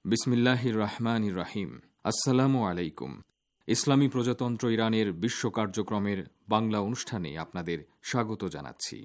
বিসমিল্লাহির রহমানির রহিম। আসসালামু আলাইকুম। ইসলামী প্রজাতন্ত্র ইরানের বিশ্ব কার্যক্রমের বাংলা অনুষ্ঠানে আপনাদের স্বাগত জানাচ্ছি।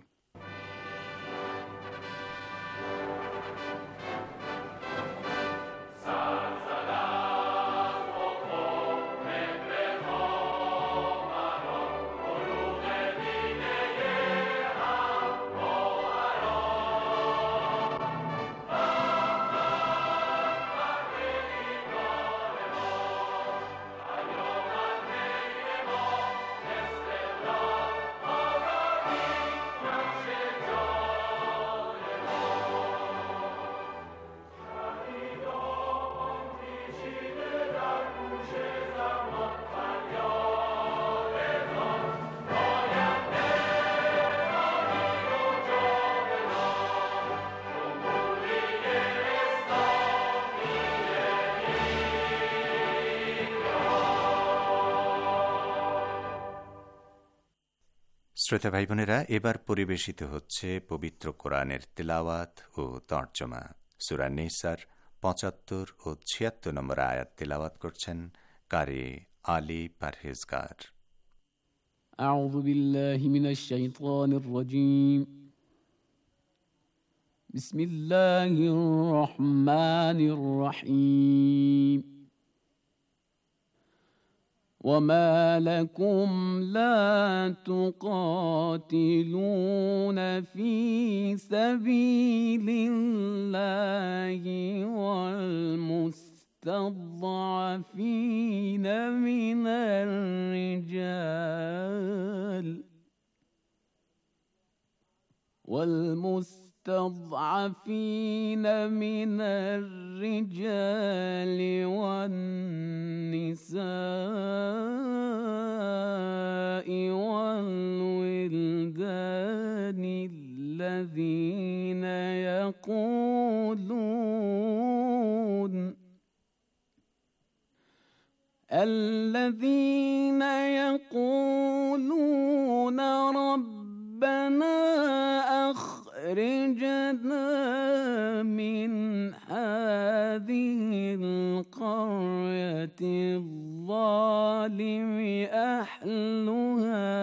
শ্রোতা ভাই বোনেরা, এবার পরিবেশিত হচ্ছে পবিত্র কোরআনের তিলাওয়াত ও তর্জমা। সূরা নিসার ৭৫ ও ৭৬ নম্বর আয়াত তিলাওয়াত করছেন কারি আলী পারহেজগার। আউযু বিল্লাহি মিনাশ শাইতানির রাজীম। বিসমিল্লাহির রহমানির রহিম। وما لكم لا تقاتلون في سبيل الله والمستضعفين من الرجال والنساء والولدان الذين يقولون ربنا أخرجنا من هذه القرية الظالم أهلها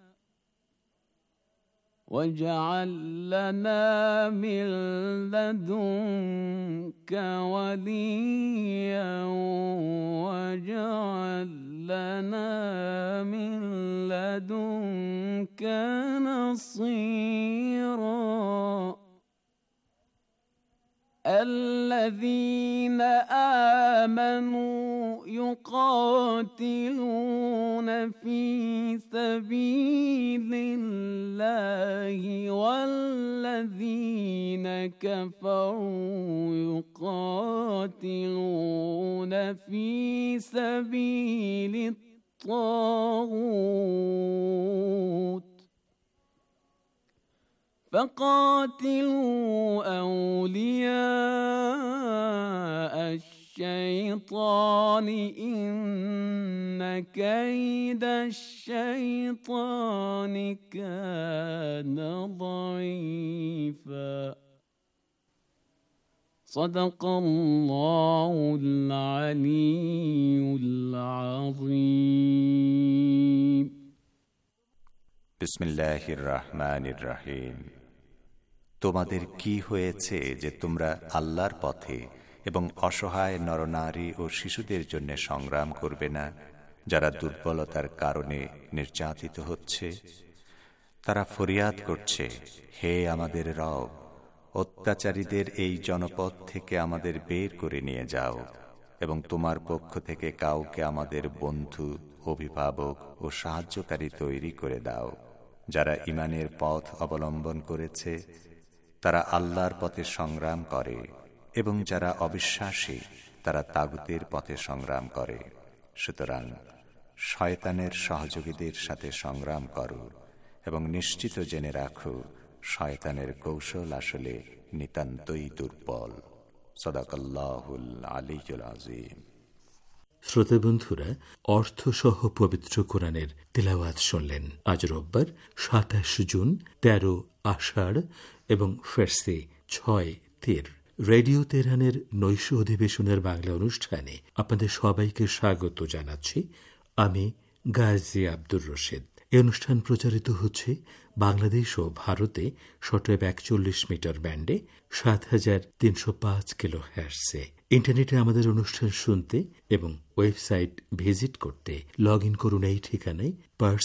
واجعل لنا من لدنك وليا واجعل لنا من لدنك نصيرا. الذين آمنوا يقاتلون في سبيل الله والذين كفروا يقاتلون في سبيل الطاغوت فقاتلوا أولياء الشيطان إن كيد الشيطان كان ضعيفا. صدق الله العلي العظيم. বিসমিল্লাহির রহমানির রহিম। তোমাদের কি হয়েছে যে তোমরা আল্লাহর পথে এবং অসহায় নরনারী ও শিশুদের জন্য সংগ্রাম করবে না, যারা দুর্বলতার কারণে নির্যাতিত হচ্ছে? তারা ফরিয়াদ করছে, হে আমাদের রব, অত্যাচারীদের এই জনপদ থেকে আমাদের বের করে নিয়ে যাও এবং তোমার পক্ষ থেকে কাউকে আমাদের বন্ধু, অভিভাবক ও সাহায্যকারী তৈরি করে দাও। যারা ঈমানের পথ অবলম্বন করেছে তারা আল্লাহর পথে সংগ্রাম করে, এবং যারা অবিশ্বাসী তারা তাগুতের পথে সংগ্রাম করে। সুতরাং শয়তানের সহযোগীদের সাথে সংগ্রাম করো এবং নিশ্চিত জেনে রাখো, শয়তানের কৌশল আসলে নিতান্তই দুর্বল। সাদাকাল্লাহুল আলিয়্যুল আযীম। শ্রোতা বন্ধুরা, অর্থসহ পবিত্র কোরআনের তিলাওয়াত শুনলেন। আজ রোববার ২৭ জুন, ১৩ আষাঢ় এবং ফার্সি ৬ তীর রেডিও তেহরানের নৈশ অধিবেশনের বাংলা অনুষ্ঠানে আপনাদের সবাইকে স্বাগত জানাচ্ছি। আমি গাজী আব্দুর রশিদ। এই অনুষ্ঠান প্রচারিত হচ্ছে বাংলাদেশ ও ভারতে শর্টওয়েভ 41 মিটার ব্যান্ডে ৭৩০৫ কিলো হ্যার্টজে। ইন্টারনেটে আমাদের অনুষ্ঠান শুনতে এবং ওয়েবসাইট ভিজিট করতে লগ ইন করুন এই ঠিকানায়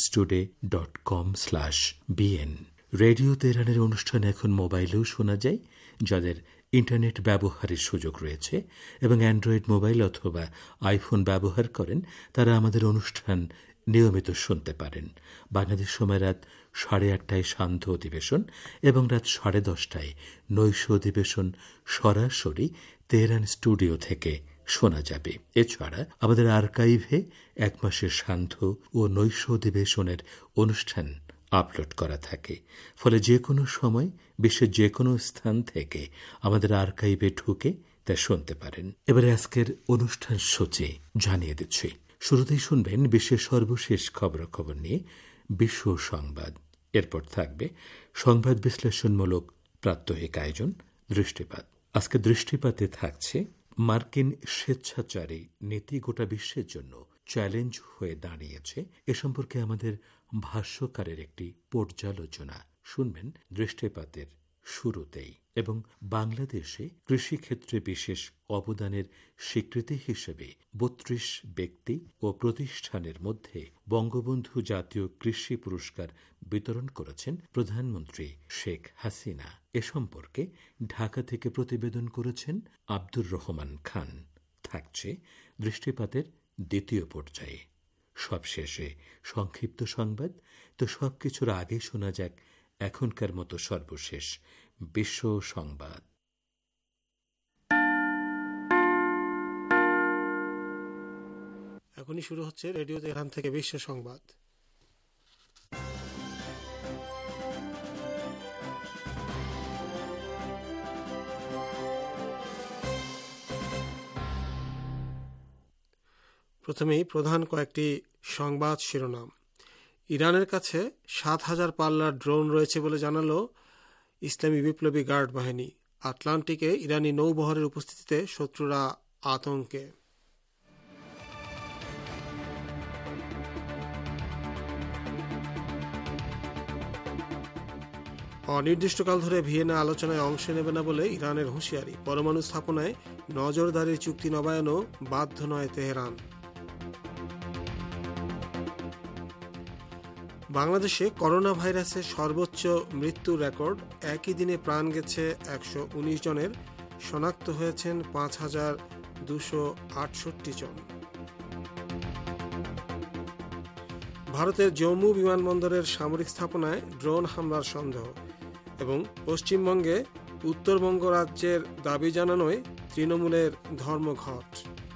parstoday.com/bn। রেডিও তেহরানের অনুষ্ঠান এখন মোবাইলেও শোনা যায়। যাদের ইন্টারনেট ব্যবহারের সুযোগ রয়েছে এবং অ্যান্ড্রয়েড মোবাইল অথবা আইফোন ব্যবহার করেন, তারা আমাদের অনুষ্ঠান নিয়মিত শুনতে পারেন। বাংলাদেশ সময় রাত 8:30টায় সান্ধ্য অধিবেশন এবং রাত 10:30টায় নৈশ অধিবেশন সরাসরি তেহরান স্টুডিও থেকে শোনা যাবে। এছাড়া আমাদের আর্কাইভে 1 মাসের সান্ধ্য ও নৈশ অধিবেশনের অনুষ্ঠান আপলোড করা থাকে। ফলে যে কোনো সময় বিশ্বের যে কোনো স্থান থেকে আমাদের আর্কাইভে ঢুকে তা শুনতে পারেন। এবারে আজকের অনুষ্ঠান সূচি জানিয়ে দিচ্ছি। শুরুতেই শুনবেন বিশ্বের সর্বশেষ খবরাখবর নিয়ে বিশ্ব সংবাদ। এরপর থাকবে সংবাদ বিশ্লেষণমূলক প্রাত্যহিক আয়োজন দৃষ্টিপাত। আজকে দৃষ্টিপাতে থাকছে মার্কিন স্বেচ্ছাচারী নীতি গোটা বিশ্বের জন্য চ্যালেঞ্জ হয়ে দাঁড়িয়েছে। এ সম্পর্কে আমাদের ভাষ্যকারের একটি পর্যালোচনা শুনবেন দৃষ্টিপাতের শুরুতেই। এবং বাংলাদেশে কৃষিক্ষেত্রে বিশেষ অবদানের স্বীকৃতি হিসেবে 32 ব্যক্তি ও প্রতিষ্ঠানের মধ্যে বঙ্গবন্ধু জাতীয় কৃষি পুরস্কার বিতরণ করেছেন প্রধানমন্ত্রী শেখ হাসিনা। এ সম্পর্কে ঢাকা থেকে প্রতিবেদন করেছেন আব্দুর রহমান খান। থাকছে দৃষ্টিপাতের দ্বিতীয় পর্যায়ে। সবশেষে সংক্ষিপ্ত সংবাদ। তো সবকিছুর আগে শোনা যাক এখনকার মতো সর্বশেষ বিশ্ব সংবাদ। এখনই শুরু হচ্ছে রেডিও তেহরান থেকে বিশ্ব সংবাদ। প্রথমেই প্রধান কয়েকটি সংবাদ শিরোনাম। ইরানের কাছে ৭,০০০ পাল্লার ড্রোন রয়েছে বলে জানালো ইসলামী বিপ্লবী গার্ড বাহিনী। আটলান্টিকে ইরানি নৌবহরের উপস্থিতিতে শত্রুরা আতঙ্কে। অনির্দিষ্টকাল ধরে ভিয়েনা আলোচনায় অংশ নেবে না বলে ইরানের হুঁশিয়ারি। পরমাণু স্থাপনায় নজরদারির চুক্তি নবায়নও বাধ্য নয় তেহরান। বাংলাদেশে করোনা ভাইরাসের সর্বোচ্চ মৃত্যু রেকর্ড। একই দিনে প্রাণ গেছে 119 জনের, শনাক্ত হয়েছেন 5,268 জন। ভারতের জম্মু বিমানবন্দরের সামরিক স্থাপনায় ড্রোন হামলার সন্দেহ। এবং পশ্চিমবঙ্গে উত্তরবঙ্গ রাজ্যের দাবি জানানোয় তৃণমূলের ধর্মঘট।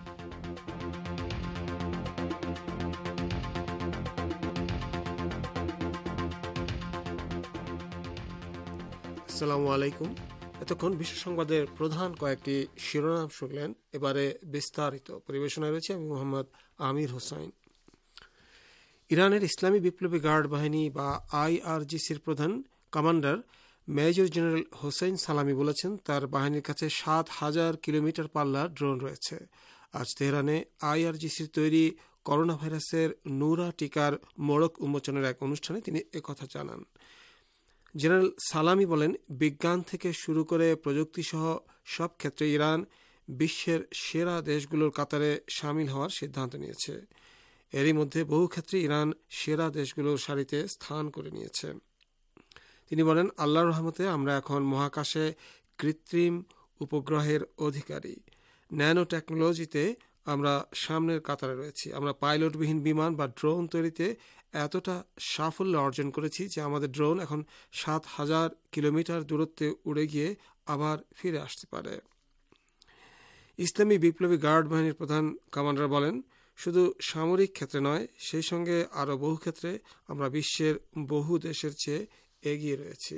আসসালামু আলাইকুম। এতক্ষণ বিশ্ব সংবাদের প্রধান কয়েকটি শিরোনাম শুনলেন। এবারে বিস্তারিত পরিবেশনায় রয়েছে আমি মোহাম্মদ আমির হোসাইন। ইরানের ইসলামী বিপ্লবী গার্ড বাহিনী বা IRGCর প্রধান কমান্ডার মেজর জেনারেল হোসেন সালামি বলেছেন তার বাহিনীর কাছে ৭,০০০ কিলোমিটার পাল্লার ড্রোন রয়েছে। আজ তেহরানে IRGCর তৈরি করোনা ভাইরাসের নুরা টিকার মোড়ক উন্মোচনের এক অনুষ্ঠানে তিনি একথা জানান। জেনারেল সালামি বলেন, বিজ্ঞান থেকে শুরু করে প্রযুক্তি সহ সব ক্ষেত্রে ইরান বিশ্বের সেরা দেশগুলোর কাতারে সামিল হওয়ার সিদ্ধান্ত নিয়েছে। এরই মধ্যে বহু ক্ষেত্রে ইরান সেরা দেশগুলোর সারিতে স্থান করে নিয়েছে। তিনি বলেন, আল্লাহর রহমতে আমরা এখন মহাকাশে কৃত্রিম উপগ্রহের অধিকারী। ন্যানো টেকনোলজিতে আমরা সামনের কাতারে রয়েছি। আমরা পাইলটবিহীন বিমান বা ড্রোন তৈরিতে এতটা সাফল্য অর্জন করেছি যে আমাদের ড্রোন এখন ৭,০০০ কিলোমিটার দূরত্বে উড়ে গিয়ে আবার ফিরে আসতে পারে। ইসলামী বিপ্লবী গার্ড বাহিনীর প্রধান কমান্ডার বলেন, শুধু সামরিক ক্ষেত্রে নয়, সেই সঙ্গে আরও বহু ক্ষেত্রে আমরা বিশ্বের বহু দেশের চেয়ে এগিয়ে রয়েছি।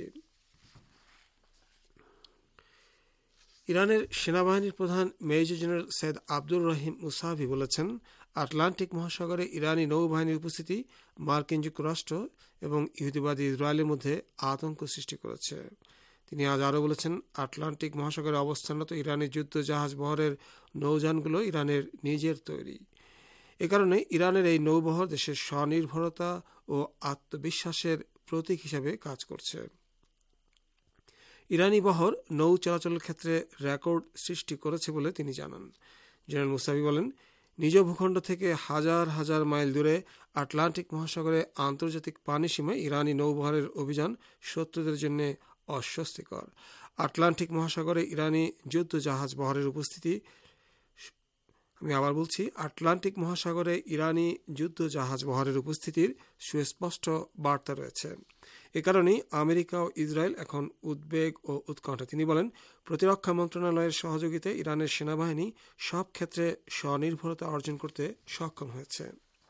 ইরানের সেনাবাহিনীর প্রধান major general Seyed Abdur Rahim Mousavi বলেছেন, আটলান্টিক মহাসাগরে ইরানি নৌবাহিনীর উপস্থিতি মার্কিন যুক্তরাষ্ট্র এবং ইহুদিবাদী ইসরায়েলের মধ্যে আতঙ্ক সৃষ্টি করেছে। তিনি আজ আরও বলেছেন, আটলান্টিক মহাসাগরে অবস্থানরত ইরানি যুদ্ধ জাহাজ বহরের নৌযানগুলো ইরানের নিজের তৈরি। এ কারণে ইরানের এই নৌবহর দেশের স্বনির্ভরতা ও আত্মবিশ্বাসের প্রতীক হিসেবে কাজ করছে। ইরানি বহর নৌ চলাচলের ক্ষেত্রে রেকর্ড সৃষ্টি করেছে বলে তিনি জানান। জেনারেল মুসাবি বলেন, নিজ ভূখণ্ড থেকে হাজার হাজার মাইল দূরে আটলান্টিক মহাসাগরে আন্তর্জাতিক পানি সীমায় ইরানি নৌবহরের অভিযান শত্রুদের জন্য অস্বস্তিকর। আটলান্টিক মহাসাগরে ইরানি যুদ্ধ জাহাজ বহরের উপস্থিতি, আমি আবার বলছি, আটলান্টিক মহাসাগরে ইরানি যুদ্ধ জাহাজ বহরের উপস্থিতির সুস্পষ্ট বার্তা রয়েছে। এ কারণেই আমেরিকা ও ইসরায়েল এখন উদ্বেগ ও উৎকণ্ঠা। তিনি বলেন, প্রতিরক্ষা মন্ত্রণালয়ের সহযোগিতায় ইরানের সেনাবাহিনী সব ক্ষেত্রে স্বনির্ভরতা অর্জন করতে সক্ষম হয়েছে।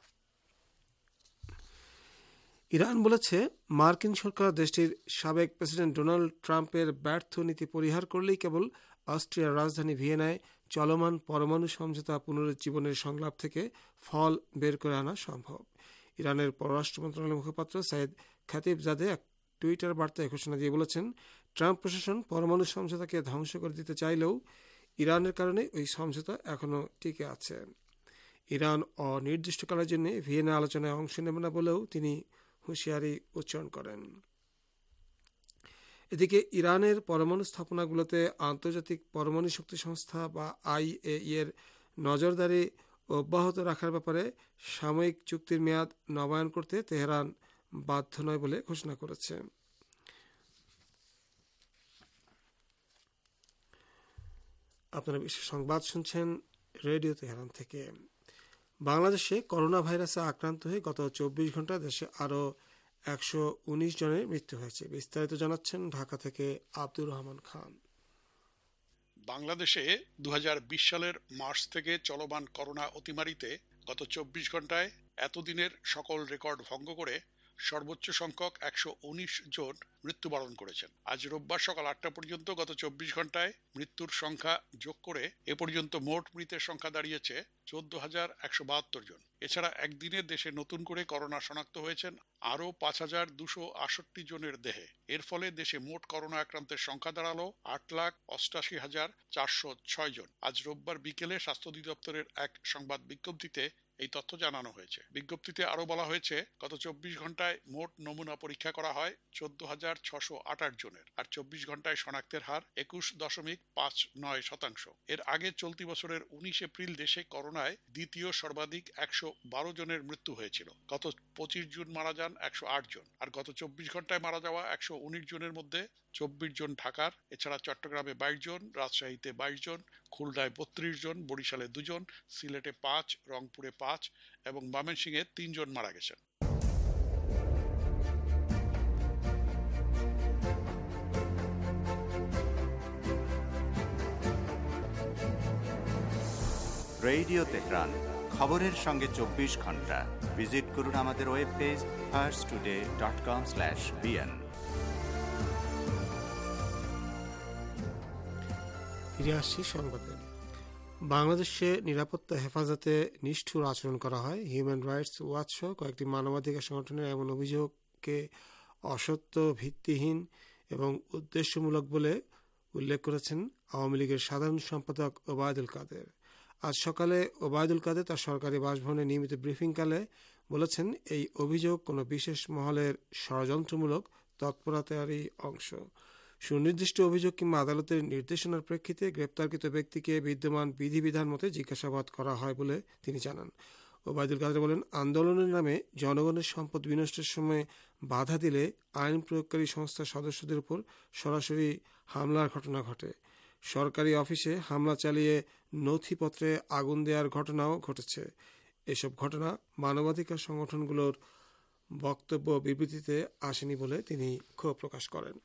ইরান বলেছে, মার্কিন সরকার দেশটির সাবেক প্রেসিডেন্ট ডোনাল্ড ট্রাম্পের ব্যর্থ নীতি পরিহার করলেই কেবল অস্ট্রিয়ার রাজধানী ভিয়েনায় চলমান পরমাণু সমঝোতা পুনরুজ্জীবনের সংলাপ থেকে ফল বের করে আনা সম্ভব। ইরানের পররাষ্ট্র মন্ত্রণালয়ের মুখপাত্র সাইদ খাতিবজাদে এক টুইটার বার্তায় ঘোষণা দিয়ে বলেছেন, ট্রাম্প প্রশাসন পরমাণু সমঝোতাকে ধ্বংস করে দিতে চাইলেও ইরানের কারণে ওই সমঝোতা এখনও টিকে আছে। ইরান অনির্দিষ্টকালের জন্য ভিয়েনা আলোচনায় অংশ নেবে না বলেও তিনি হুঁশিয়ারি উচ্চারণ করেন। এদিকে ইরানের পরমাণু স্থাপনাগুলোতে আন্তর্জাতিক পরমাণু শক্তি সংস্থা বা IAEA এর নজরদারি অব্যাহত রাখার ব্যাপারে সাময়িক চুক্তির মেয়াদ নবায়ন করতে তেহরান বাধ্য নয় বলে ঘোষণা করেছে। আপনারা বিশেষ সংবাদ শুনছেন রেডিও তেহরান থেকে। বাংলাদেশে করোনা ভাইরাসে আক্রান্ত হয়ে গত 24 ঘন্টা দেশে আরও 119 জনের মৃত্যু হয়েছে। বিস্তারিত জানাচ্ছেন ঢাকা থেকে আব্দুর রহমান খান। বাংলাদেশে 2020 সালের মার্চ থেকে চলমান করোনা অতিমারিতে গত 24 ঘন্টায় এতদিনের সকল রেকর্ড ভঙ্গ করে সর্বোচ্চ সংখ্যক 119 জন মৃত্যুবরণ করেছেন। আজ রোববার সকাল 8টা পর্যন্ত গত 24 ঘন্টায় মৃত্যুর সংখ্যা যোগ করে এ পর্যন্ত মোট মৃতের সংখ্যা দাঁড়িয়েছে 14,172 জন। এছাড়া একদিনে দেশে নতুন করে করোনা শনাক্ত হয়েছেন আরও 5,268 জনের দেহে। এর ফলে দেশে মোট করোনা আক্রান্তের সংখ্যা দাঁড়ালো 8,88,406 জন। আজ রোববার বিকেলে স্বাস্থ্য অধিদপ্তরের এক সংবাদ বিজ্ঞপ্তিতে এই তথ্য জানানো হয়েছে। বিজ্ঞপ্তিতে আরো বলা হয়েছে, গত 24 ঘন্টায় মোট নমুনা পরীক্ষা করা হয় 14,628 জনের, আর 24 ঘন্টায় শনাক্তের হার 21.59%। এর আগে চলতি বছরের 19 এপ্রিল দেশে করোনায় দ্বিতীয় সর্বাধিক 112 জনের মৃত্যু হয়েছিল। গত 25 জুন মারা যান 108 জন, আর গত 24 ঘন্টায় মারা যাওয়া 119 জনের মধ্যে 24 জন ঢাকার। এছাড়া চট্টগ্রামে 22 জন, রাজশাহীতে 22 জন, খুলনায় 32 জন, বরিশালে 2 জন, সিলেটে 5, রংপুরে 5 এবং ময়মনসিংহে 3 জন মারা গেছেন। রেডিও তেহরান, খবরের সঙ্গে 24 ঘন্টা। ভিজিট করুন আমাদের ওয়েব পেজ farstoday.com/bn। ফিরে আসছি সংবাদে। বাংলাদেশে নিরাপত্তা হেফাজতে নিষ্ঠুর আচরণ করা হয়। হিউম্যান রাইটস ওয়াচ সহ কয়েকটি মানবাধিকার সংগঠনের এমন অভিযোগকে অসত্য, ভিত্তিহীন এবং উদ্দেশ্যমূলক বলে উল্লেখ করেছেন আওয়ামী লীগের সাধারণ সম্পাদক ওবায়দুল কাদের। আজ সকালে ওবায়দুল কাদের তার সরকারি বাসভবনে নিয়মিত ব্রিফিংকালে বলেছেন, এই অভিযোগ কোনো বিশেষ মহলের ষড়যন্ত্রমূলক তৎপরতারই অংশ। সুনির্দিষ্ট অভিযোগ কিংবা আদালতের নির্দেশনার প্রেক্ষিতে গ্রেপ্তারকৃত ব্যক্তিকে বিদ্যমান বিধিবিধান মতে জিজ্ঞাসাবাদ করা হয় বলে তিনি জানান। ওবায়দুল কাদের বলেন, আন্দোলনের নামে জনগণের সম্পদ বিনষ্টের সময় বাধা দিলে আইন প্রয়োগকারী সংস্থার সদস্যদের উপর সরাসরি হামলার ঘটনা ঘটে। সরকারি অফিসে হামলা চালিয়ে নথিপত্রে আগুন দেওয়ার ঘটনাও ঘটেছে। এসব ঘটনা মানবাধিকার সংগঠনগুলোর বক্তব্য বিবৃতিতে আসেনি বলে তিনি ক্ষোভ প্রকাশ করেন।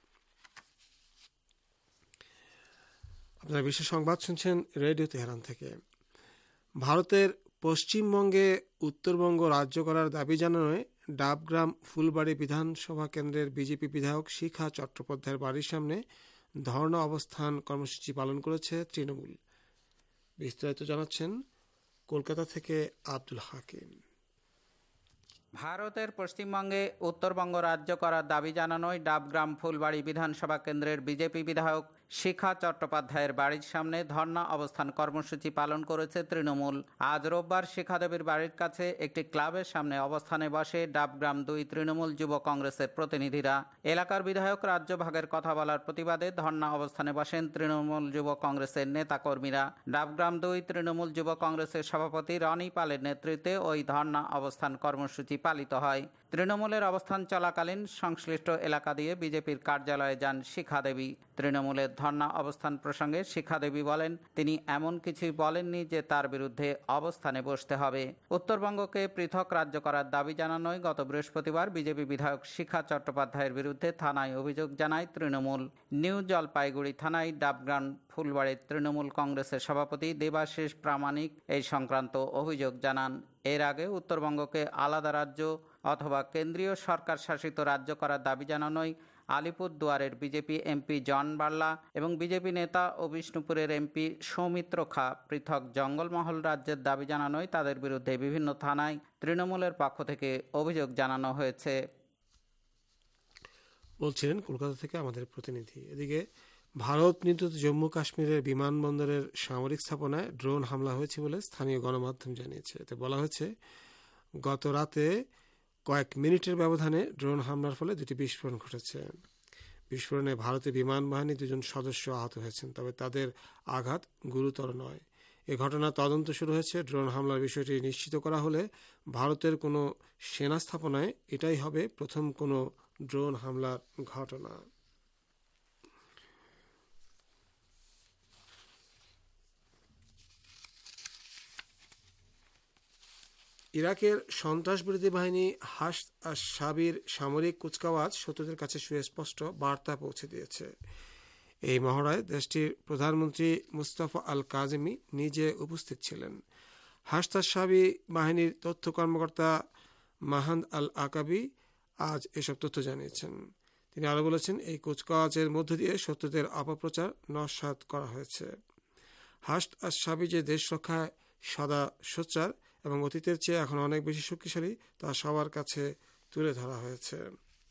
আপনারা বিশেষ সংবাদ শুনছেন রেডিও তেহরান থেকে। ভারতের পশ্চিমবঙ্গে উত্তরবঙ্গ রাজ্য করার দাবি জানানোয় ডাবগ্রাম ফুলবাড়ি বিধানসভা কেন্দ্রের বিজেপি বিধায়ক শিখা চট্টোপাধ্যায়ের বাড়ির সামনে ধর্ণা অবস্থান কর্মসূচি পালন করেছে তৃণমূল। বিস্তারিত জানাচ্ছেন কলকাতা থেকে আব্দুল হাকিম। ভারতের পশ্চিমবঙ্গে উত্তরবঙ্গ রাজ্য করার দাবি জানানোয় ডাবগ্রাম ফুলবাড়ি বিধানসভা কেন্দ্রের বিজেপি বিধায়ক শিখা চট্টোপাধ্যায়ের বাড়ির সামনে ধর্ণা অবস্থান কর্মসূচি পালন করেছে তৃণমূল। আজ রোববার শিখা দেবীর বাড়ির কাছে একটি ক্লাবের সামনে অবস্থানে বসে ডাবগ্রাম 2 তৃণমূল যুব কংগ্রেসের প্রতিনিধিরা। এলাকার বিধায়ক রাজ্য ভাগের কথা বলার প্রতিবাদে ধর্ণা অবস্থানে বসেন তৃণমূল যুব কংগ্রেসের নেতাকর্মীরা। ডাবগ্রাম 2 তৃণমূল যুব কংগ্রেসের সভাপতি রনি পালের নেতৃত্বে ওই ধর্ণা অবস্থান কর্মসূচি পালিত হয়। তৃণমূলের অবস্থান চলাকালীন সংশ্লিষ্ট এলাকা দিয়ে বিজেপির কার্যালয়ে যান শিখা দেবী। তৃণমূলের ধর্ণা অবস্থান প্রসঙ্গে শিখা দেবী বলেন, তিনি এমন কিছুই বলেননি যে তার বিরুদ্ধে অবস্থানে বসতে হবে। উত্তরবঙ্গকে পৃথক রাজ্য করার দাবি জানানোয় গত বৃহস্পতিবার বিজেপি বিধায়ক শিখা চট্টোপাধ্যায়ের বিরুদ্ধে থানায় অভিযোগ জানায় তৃণমূল। নিউ জলপাইগুড়ি থানায় ডাবগ্রাম ফুলবাড়ির তৃণমূল কংগ্রেসের সভাপতি দেবাশিস প্রামাণিক এই সংক্রান্ত অভিযোগ জানান। এর আগে উত্তরবঙ্গকে আলাদা রাজ্য অথবা কেন্দ্রীয় সরকার শাসিত রাজ্য করার দাবি জানানোয় আলিপুরদুয়ারের বিজেপি এমপি জন বার্লা এবং বিজেপি নেতা ও বিষ্ণুপুরের এমপি সৌমিত্র খা পৃথক জঙ্গলমহল রাজ্যের দাবি জানানোয় তাদের বিরুদ্ধে বিভিন্ন থানায় তৃণমূলের পক্ষ থেকে অভিযোগ জানানো হয়েছে। বলছিলেন কলকাতা থেকে আমাদের প্রতিনিধি। এদিকে ভারত নিয়ন্ত্রিত জম্মু কাশ্মীরের বিমানবন্দরের সামরিক স্থাপনায় ড্রোন হামলা হয়েছে বলে স্থানীয় গণমাধ্যম জানিয়েছে। এতে বলা হয়েছে, গত রাতে কয়েক মিনিটের ব্যবধানে ড্রোন হামলার ফলে 2টি বিস্ফোরণ ঘটেছে। বিস্ফোরণে ভারতের বিমান বাহিনীর 2জন সদস্য আহত হয়েছেন, তবে তাদের আঘাত গুরুতর নয়। এ ঘটনার তদন্ত শুরু হয়েছে। ড্রোন হামলার বিষয়টি নিশ্চিত করা হলে ভারতের কোনো সেনা স্থাপনায় এটাই হবে প্রথম কোনো ড্রোন হামলার ঘটনা। ইরাকের সন্ত্রাসবিরোধী বাহিনী হাশদ আশ-শাবির সামরিক কুচকাওয়াজ শত্রুদের কাছে সুস্পষ্ট বার্তা পৌঁছে দিয়েছে। এই মহড়ায় দেশটির প্রধানমন্ত্রী মুস্তাফা আল কাজিমি নিজে উপস্থিত ছিলেন। হাশদ আশ-শাবি বাহিনীর তথ্য কর্মকর্তা মাহান্দ আল আকাবি আজ এসব তথ্য জানিয়েছেন। তিনি আরও বলেছেন, এই কুচকাওয়াজের মধ্য দিয়ে শত্রুদের অপপ্রচার নস্যাৎ করা হয়েছে। হাশদ আশ-শাবি যে দেশ রক্ষায় সদা সোচ্চার এবং অতীতের চেয়ে এখন অনেক বেশি শক্তিশালী তা সবার কাছে তুলে ধরা হয়েছে।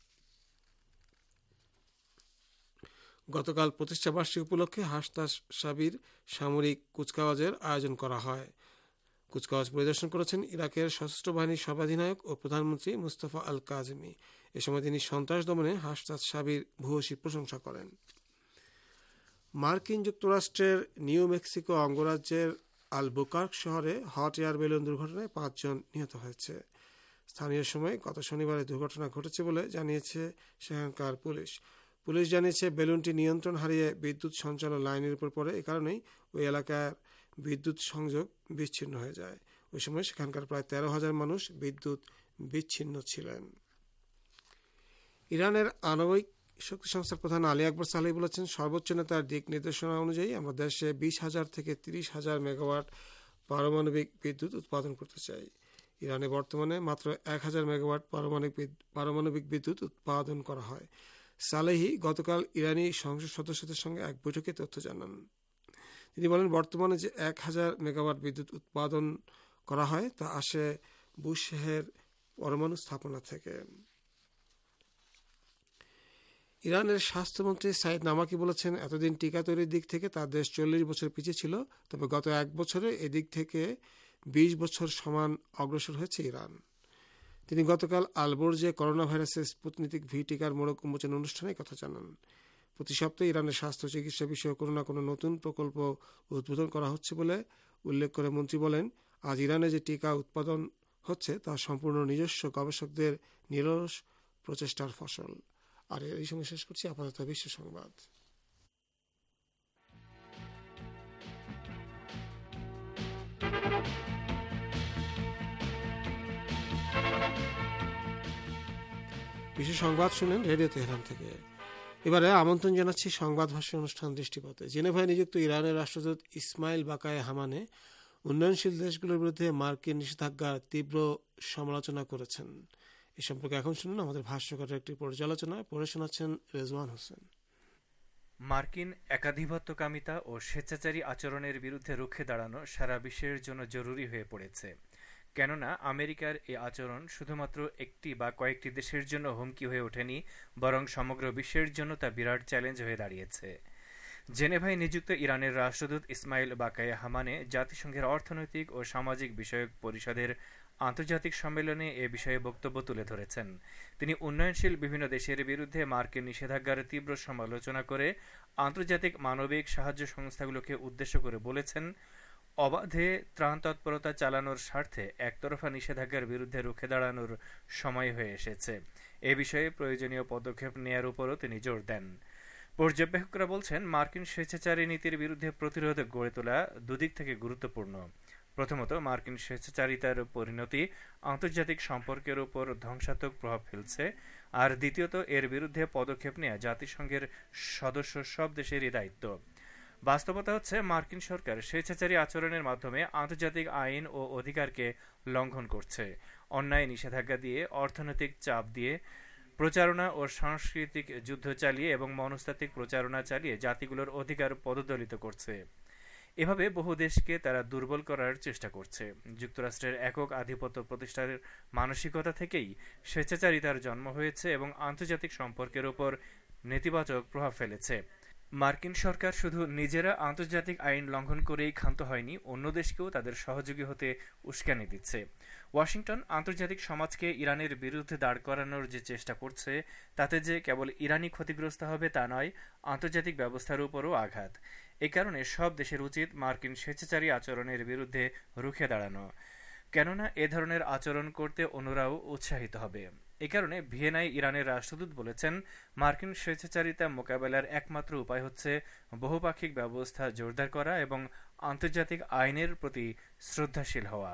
গতকাল প্রতিষ্ঠাবার্ষিকী উপলক্ষে হাশদ আশ-শাবির সামরিক কুচকাওয়াজের আয়োজন করা হয়। কুচকাওয়াজ পরিদর্শন করেছেন ইরাকের সশস্ত্র বাহিনীর সর্বাধিনায়ক ও প্রধানমন্ত্রী মুস্তাফা আল কাজিমি। এ সময় তিনি সন্ত্রাস দমনে হাশদ আশ-শাবির ভূয়সী প্রশংসা করেন। মার্কিন যুক্তরাষ্ট্রের নিউ মেক্সিকো অঙ্গরাজ্যের আলবুকার্ক শহরে হট এয়ার বেলুন দুর্ঘটনায় 5 জন নিহত হয়েছে। স্থানীয় সময় গত শনিবারে দুর্ঘটনা ঘটেছে বলে জানিয়েছে সেখানকার পুলিশ। পুলিশ জানিয়েছে, বেলুনটি নিয়ন্ত্রণ হারিয়ে বিদ্যুৎ সঞ্চালন লাইনের উপর পড়ে। এ কারণেই ওই এলাকার বিদ্যুৎ সংযোগ বিচ্ছিন্ন হয়ে যায়। ওই সময় সেখানকার প্রায় 13,000 মানুষ বিদ্যুৎ বিচ্ছিন্ন ছিলেন। ইরানের আণবিক শক্তি সংস্থার প্রধান আলী আকবর সালেহি বলেছেন, সর্বোচ্চ নেতার দিক নির্দেশনা অনুযায়ী আমরা দেশে 20,000 থেকে 30,000 মেগাওয়াট পারমাণবিক বিদ্যুৎ উৎপাদন করতে চাই। ইরানে বর্তমানে মাত্র 1,000 মেগাওয়াট পারমাণবিক বিদ্যুৎ উৎপাদন করা হয়। সালেহি গতকাল ইরানি সংসদ সদস্যদের সঙ্গে এক বৈঠকে তথ্য জানান। তিনি বলেন, বর্তমানে যে 1,000 মেগাওয়াট বিদ্যুৎ উৎপাদন করা হয় তা আসে বুশেহের পরমাণু স্থাপনা থেকে। ইরানের স্বাস্থ্যমন্ত্রী সাইদ নামাকি বলেছেন, এতদিন টিকা তৈরির দিক থেকে তার দেশ 40 বছর পিছিয়ে ছিল, তবে গত 1 বছরে এদিক থেকে 20 বছর সমান অগ্রসর হয়েছে ইরান। তিনি গতকাল আলবোর্জে করোনা ভাইরাসের স্পুতনিক ভি টিকার মোড়ক উন্মোচন অনুষ্ঠানে কথা জানান। প্রতি সপ্তাহে ইরানের স্বাস্থ্য চিকিৎসা বিষয়ে কোনো না কোনো নতুন প্রকল্প উদ্বোধন করা হচ্ছে বলে উল্লেখ করে মন্ত্রী বলেন, আজ ইরানে যে টিকা উৎপাদন হচ্ছে তা সম্পূর্ণ নিজস্ব গবেষকদের নিরলস প্রচেষ্টার ফসল। আর এই সঙ্গে শেষ করছি আপাতত বিশ্ব সংবাদ। বিশ্ব সংবাদ শুনেন রেডিও তেহরান থেকে। এবারে আমন্ত্রণ জানাচ্ছি সংবাদ ভাষ্য অনুষ্ঠান দৃষ্টিপথে। জেনেভায় নিযুক্ত ইরানের রাষ্ট্রদূত ইসমাইল বাকায়ে হামানে উন্নয়নশীল দেশগুলোর বিরুদ্ধে মার্কিন নিষেধাজ্ঞার তীব্র সমালোচনা করেছেন। এ সম্পর্কে এখন শুনুন আমাদের ভাষ্যকারের একটি পর্যালোচনা। পড়ে শোনাচ্ছেন রেজওয়ান হোসেন। মার্কিন একাধিপত্যকামিতা ও স্বেচ্ছাচারী আচরণের বিরুদ্ধে রুখে দাঁড়ানো সারা বিশ্বের জন্য জরুরি হয়ে পড়েছে। কেননা আমেরিকার এই আচরণ শুধুমাত্র একটি বা কয়েকটি দেশের জন্য হুমকি হয়ে ওঠেনি, বরং সমগ্র বিশ্বের জন্য তা বিরাট চ্যালেঞ্জ হয়ে দাঁড়িয়েছে। জেনেভায় নিযুক্ত ইরানের রাষ্ট্রদূত ইসমাইল বাকায়ে হামানে জাতিসংঘের অর্থনৈতিক ও সামাজিক বিষয়ক পরিষদের আন্তর্জাতিক সম্মেলনে এ বিষয়ে বক্তব্য তুলে ধরেছেন। তিনি উন্নয়নশীল বিভিন্ন দেশের বিরুদ্ধে মার্কিন নিষেধাজ্ঞার তীব্র সমালোচনা করে আন্তর্জাতিক মানবিক সাহায্য সংস্থাগুলোকে উদ্দেশ্য করে বলেছেন, অবাধে ত্রাণ তৎপরতা চালানোর স্বার্থে একতরফা নিষেধাজ্ঞার বিরুদ্ধে রুখে দাঁড়ানোর সময় হয়ে এসেছে। এ বিষয়ে প্রয়োজনীয় পদক্ষেপ নেয়ার উপরও তিনি জোর দেন। পর্যবেক্ষকরা বলছেন, মার্কিন স্বেচ্ছাচারী নীতির বিরুদ্ধে প্রতিরোধ গড়ে তোলা দুদিক থেকে গুরুত্বপূর্ণ। প্রথমত, মার্কিন স্বেচ্ছাচারিতার পরিণতি আন্তর্জাতিক সম্পর্কের উপর ধ্বংসাত্মক প্রভাব ফেলছে, আর দ্বিতীয়ত এর বিরুদ্ধে পদক্ষেপ নেওয়া জাতিসংঘের সদস্য সব দেশেরই দায়িত্ব। বাস্তবতা হচ্ছে, মার্কিন সরকার স্বেচ্ছাচারী আচরণের মাধ্যমে আন্তর্জাতিক আইন ও অধিকারকে লঙ্ঘন করছে। অন্যায় নিষেধাজ্ঞা দিয়ে, অর্থনৈতিক চাপ দিয়ে, প্রচারণা ও সাংস্কৃতিক যুদ্ধ চালিয়ে এবং মনস্তাত্ত্বিক প্রচারণা চালিয়ে জাতিগুলোর অধিকার পদদলিত করছে। এভাবে বহু দেশকে তারা দুর্বল করার চেষ্টা করছে। যুক্তরাষ্ট্রের একক আধিপত্য প্রতিষ্ঠার মানসিকতা থেকেই স্বেচ্ছাচারিতার জন্ম হয়েছে এবং আন্তর্জাতিক সম্পর্কের উপর নেতিবাচক প্রভাব ফেলেছে। মার্কিন সরকার শুধু নিজেরা আন্তর্জাতিক আইন লঙ্ঘন করেই ক্ষান্ত হয়নি, অন্য দেশকেও তাদের সহযোগী হতে উস্কানি দিচ্ছে। ওয়াশিংটন আন্তর্জাতিক সমাজকে ইরানের বিরুদ্ধে দাঁড় করানোর যে চেষ্টা করছে, তাতে যে কেবল ইরানই ক্ষতিগ্রস্ত হবে তা নয়, আন্তর্জাতিক ব্যবস্থার উপরও আঘাত। এ কারণে সব দেশের উচিত মার্কিন স্বেচ্ছাচারী আচরণের বিরুদ্ধে রুখে দাঁড়ানো, কেননা এ ধরনের আচরণ করতে অন্যরাও উৎসাহিত হবে। এ কারণে ভিয়েনায় ইরানের রাষ্ট্রদূত বলেছেন, মার্কিন স্বেচ্ছাচারিতা মোকাবেলার একমাত্র উপায় হচ্ছে বহুপাক্ষিক ব্যবস্থা জোরদার করা এবং আন্তর্জাতিক আইনের প্রতি শ্রদ্ধাশীল হওয়া।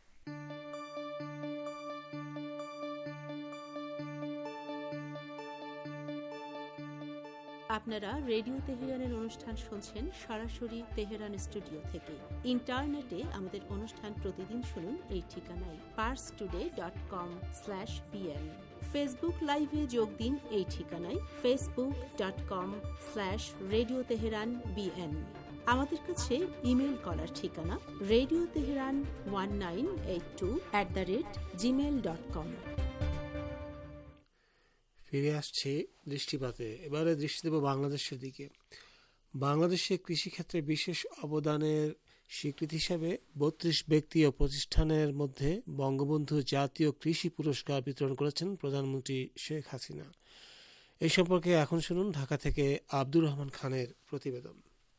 আপনারা রেডিও তেহরানের অনুষ্ঠান শুনছেন সরাসরি তেহরান স্টুডিও থেকে। ইন্টারনেটে আমাদের অনুষ্ঠান প্রতিদিন শুনুন এই ঠিকানায় parstoday.com/pl। ফেসবুক লাইভে যোগ দিন এই ঠিকানায় facebook.com/radio tehran bn। আমাদের কাছে ইমেল করার ঠিকানা radioteheran1982@gmail.com। ফিরে আসছি দৃষ্টিপাতে। এবারে দৃষ্টি দেব বাংলাদেশের দিকে। বাংলাদেশে কৃষিক্ষেত্রে বিশেষ অবদানের স্বীকৃতি হিসাবে 32 ব্যক্তি ও প্রতিষ্ঠানের মধ্যে বঙ্গবন্ধু জাতীয় কৃষি পুরস্কার বিতরণ করেছেন প্রধানমন্ত্রী শেখ হাসিনা। এই সম্পর্কে এখন শুনুন ঢাকা থেকে আব্দুর রহমান খানের প্রতিবেদন।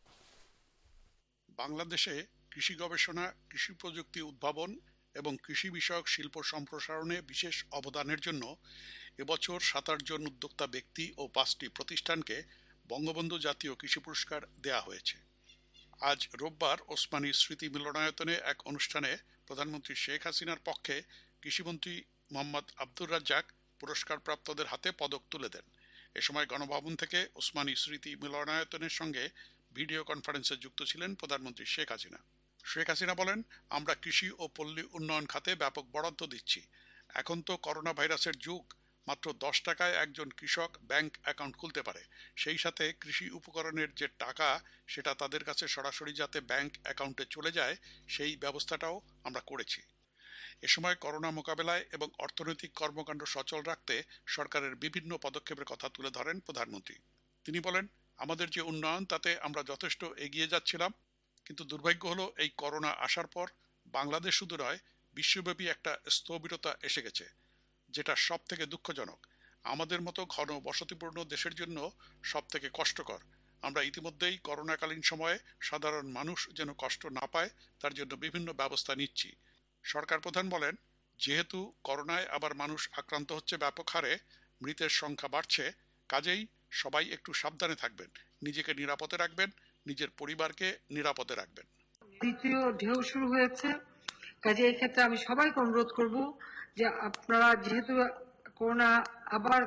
বাংলাদেশে কৃষি গবেষণা, কৃষি প্রযুক্তি উদ্ভাবন এবং কৃষি বিষয়ক শিল্প সম্প্রসারণে বিশেষ অবদানের জন্য এবছর 27 জন উদ্যোক্তা ব্যক্তি ও 5টি প্রতিষ্ঠানকে বঙ্গবন্ধু জাতীয় কৃষি পুরস্কার দেয়া হয়েছে। আজ রোববার ওসমানী স্মৃতি মিলনায়তনে এক অনুষ্ঠানে প্রধানমন্ত্রী শেখ হাসিনার পক্ষে কৃষিমন্ত্রী মোহাম্মদ আব্দুর রাজ্জাক পুরস্কারপ্রাপ্তদের হাতে পদক তুলে দেন। এ সময় গণভবন থেকে ওসমানী স্মৃতি মিলনায়তনের সঙ্গে ভিডিও কনফারেন্সে যুক্ত ছিলেন প্রধানমন্ত্রী শেখ হাসিনা। শেখ হাসিনা বলেন, আমরা কৃষি ও পল্লী উন্নয়ন খাতে ব্যাপক বরাদ্দ দিচ্ছি। এখন তো করোনা ভাইরাসের যুগ, মাত্র 10 টাকায় একজন কৃষক ব্যাংক অ্যাকাউন্ট খুলতে পারে। সেই সাথে কৃষি উপকরণের যে টাকা, সেটা তাদের কাছে সরাসরি যাতে ব্যাংক অ্যাকাউন্টে চলে যায়, সেই ব্যবস্থাটাও আমরা করেছি। এ সময় করোনা মোকাবেলায় এবং অর্থনৈতিক কর্মকাণ্ড সচল রাখতে সরকারের বিভিন্ন পদক্ষেপের কথা তুলে ধরেন প্রধানমন্ত্রী। তিনি বলেন, আমাদের যে উন্নয়ন, তাতে আমরা যথেষ্ট এগিয়ে যাচ্ছিলাম, কিন্তু দুর্ভাগ্য হলো এই করোনা আসার পর বাংলাদেশ শুধু নয়, বিশ্বব্যাপী একটা স্থবিরতা এসে গেছে, যেটা সব থেকে দুঃখজনক। আমাদের মতো ঘন বসতিপূর্ণ দেশের জন্য সব থেকে কষ্টকর। আমরা ইতিমধ্যেই করোনাকালীন সময়ে সাধারণ মানুষ যেন কষ্ট না পায়, তার জন্য বিভিন্ন ব্যবস্থা নিচ্ছি। সরকার প্রধান বলেন, যেহেতু করোনায় আবার মানুষ আক্রান্ত হচ্ছে ব্যাপক হারে, মৃতের সংখ্যা বাড়ছে, কাজেই সবাই একটু সাবধানে থাকবেন, নিজেকে নিরাপদে রাখবেন, নিজের পরিবারকে নিরাপদে রাখবেন। দ্বিতীয় ঢেউ শুরু হয়েছে, কাজে এই ক্ষেত্রে আমি সবাইকে অনুরোধ করব যে আপনারা, যেহেতু করোনা আবার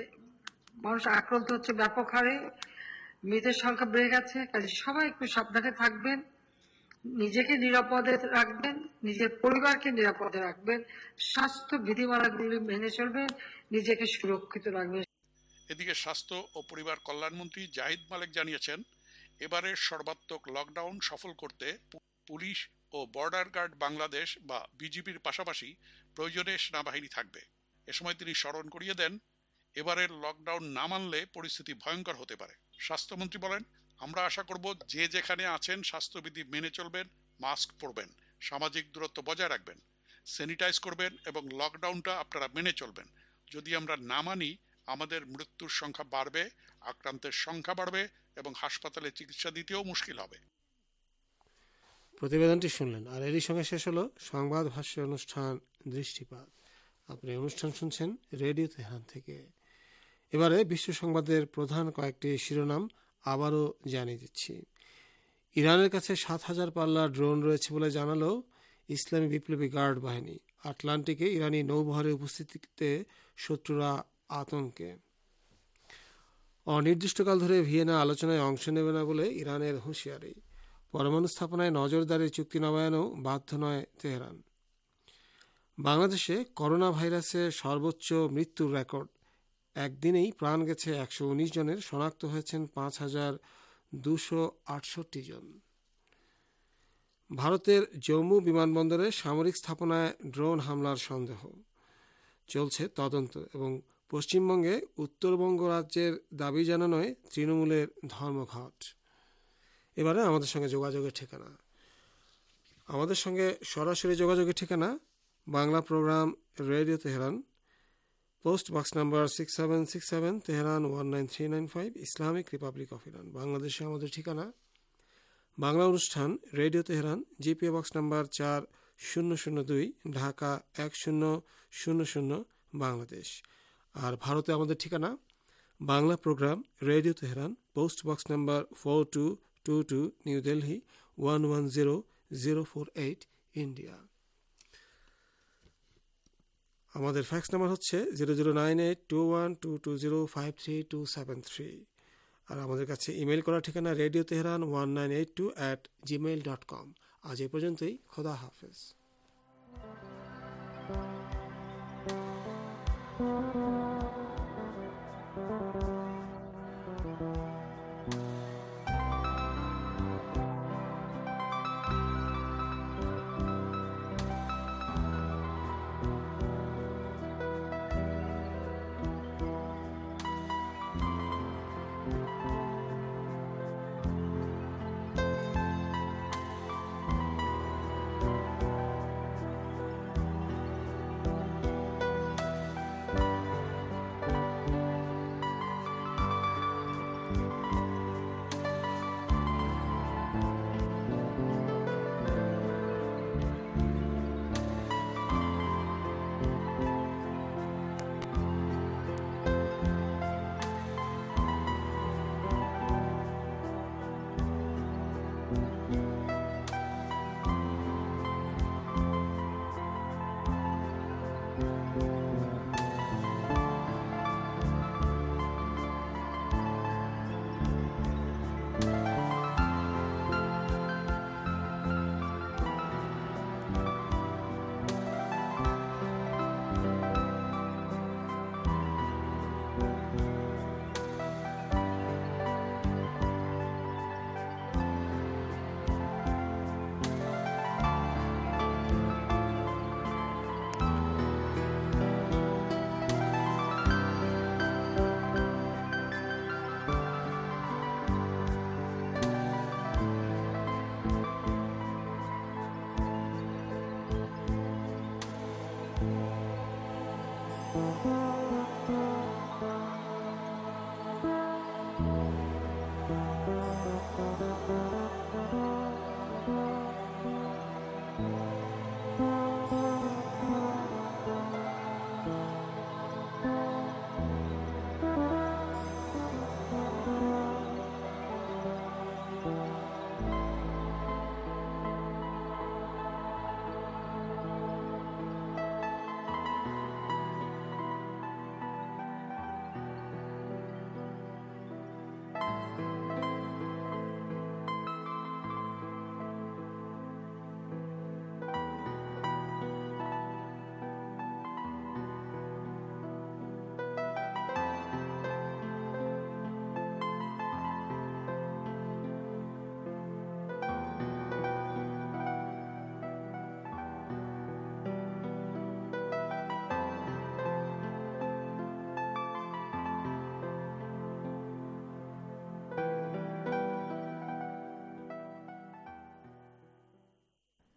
মানুষ আক্রান্ত হচ্ছে ব্যাপক হারে, মৃতের সংখ্যা বেড়ে গেছে, কাজে সবাই একটু সাবধানে থাকবেন, নিজেকে নিরাপদে রাখবেন, নিজের পরিবারকে নিরাপদে রাখবেন, স্বাস্থ্য বিধিমালাগুলি মেনে চলবেন, নিজেকে সুরক্ষিত রাখবেন। এদিকে স্বাস্থ্য ও পরিবার কল্যাণমন্ত্রী জাহিদ মালেক জানিয়েছেন, এবারের সর্বাত্মক লকডাউন সফল করতে পুলিশ ও ও বর্ডার গার্ড বাংলাদেশ বা বিজিবির পাশাপাশি প্রয়োজনে সেনাবাহিনী থাকবে। এ সময় তিনি স্মরণ করিয়ে দেন, এবারের লকডাউন না মানলে পরিস্থিতি ভয়ঙ্কর হতে পারে। স্বাস্থ্যমন্ত্রী বলেন, আমরা আশা করব যে যেখানে আছেন স্বাস্থ্যবিধি মেনে চলবেন, মাস্ক পরবেন, সামাজিক দূরত্ব বজায় রাখবেন, স্যানিটাইজ করবেন এবং লকডাউনটা আপনারা মেনে চলবেন। যদি আমরা না মানি, আমাদের মৃত্যুর সংখ্যা বাড়বে, আক্রান্তের সংখ্যা বাড়বে এবং হাসপাতালে চিকিৎসা দিতেও মুশকিল হবে। প্রতিবেদনটি শুনলেন, আর এরই সঙ্গে শেষ হলো সংবাদ ভাষ্য অনুষ্ঠান দৃষ্টিপাত। আপনি অনুষ্ঠান শুনছেন রেডিও তেহরান থেকে। এবারে বিশ্ব সংবাদের প্রধান কয়েকটি শিরোনাম আবারও জানিয়ে দিচ্ছি। ইরানের কাছে 7,000 পাল্লার ড্রোন রয়েছে বলে জানালো ইসলামী বিপ্লবী গার্ড বাহিনী। আটলান্টিকে ইরানি নৌবহরের উপস্থিতিতে শত্রুরা আতঙ্কে। অনির্দিষ্টকাল ধরে ভিয়েনা আলোচনায় অংশ নেবে না বলে ইরানের হুঁশিয়ারি। পরমাণু স্থাপনায় নজরদারি চুক্তি নবায়নেও বাধ্য নয় তেহরান। বাংলাদেশে করোনা ভাইরাসের সর্বোচ্চ মৃত্যুর রেকর্ড। একদিনেই প্রাণ গেছে 119 জনের, শনাক্ত হয়েছেন 5,268 জন। ভারতের জম্মু বিমানবন্দরে সামরিক স্থাপনায় ড্রোন হামলার সন্দেহ, চলছে তদন্ত। এবং পশ্চিমবঙ্গে উত্তরবঙ্গ রাজ্যের দাবি জানানোয় তৃণমূলের ধর্মঘট। এবারে আমাদের সঙ্গে যোগাযোগের ঠিকানা। আমাদের সঙ্গে সরাসরি যোগাযোগের ঠিকানা Bangla programme radio Tehran, post box number 6767 Tehran 19395, Islamic republic of Iran. বাংলাদেশে আমাদের ঠিকানা বাংলা অনুষ্ঠান radio Tehran, GPO box number 4002, Dhaka 1000 Bangladesh. আর ভারতে আমাদের ঠিকানা Bangla programme radio Tehran, post box number 4222, New Delhi 110048, India. আমাদের ফ্যাক্স নাম্বার হচ্ছে 00982122053273। আর আমাদের কাছে ইমেল করার ঠিকানা রেডিও তেহরান 1982@gmail.com। আজ এই পর্যন্তই, খোদা হাফেজ।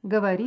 говорит